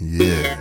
Yeah.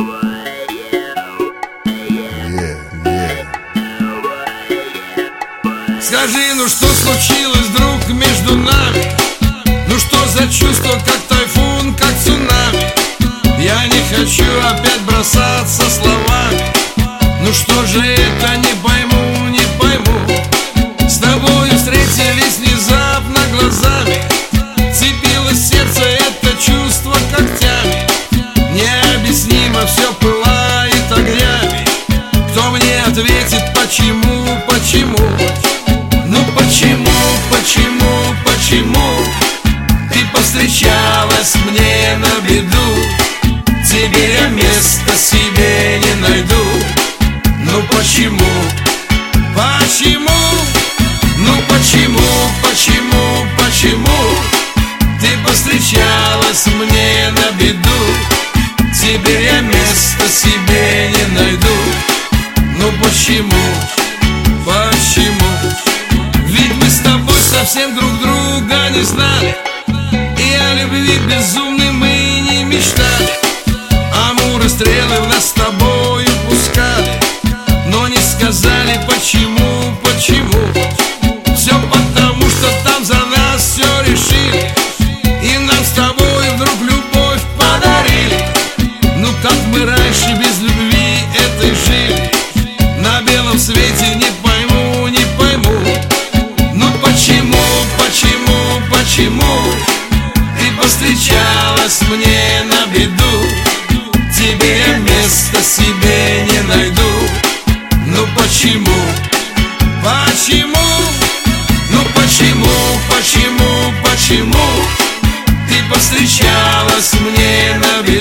Скажи, ну что случилось, друг, между нами? Ну что за чувство, как тайфун, как цунами? Я не хочу опять бросаться словами. Ну что же это, не пойму, не пойму. С тобою встретились внезапно глазами. Цепилось сердце это чувство когтями. Необъяснимо все пылает огнями. Кто мне ответит, почему, почему? Ну почему, почему, почему ты повстречалась мне на беду? Тебе я места себе не найду. Ну почему, почему? Ну почему, почему, почему ты повстречалась мне на беду? Теперь я места себе не найду. Ну почему, почему? Ведь мы с тобой совсем друг друга не знали, и о любви безумной мы не мечтали. Амуры стрелы в нас с тобою пускали, но не сказали почему, почему. Все потому, что там за нас все решили, и нам с тобой вдруг любовь подарили. Ну как мы раньше без любви этой жили? На белом свете не пойму, не пойму. Ну почему, почему, почему ты повстречалась мне на беду? Тебе я места себе не найду. Ну почему, почему? Ну почему, почему, почему ты повстречалась мне на беду?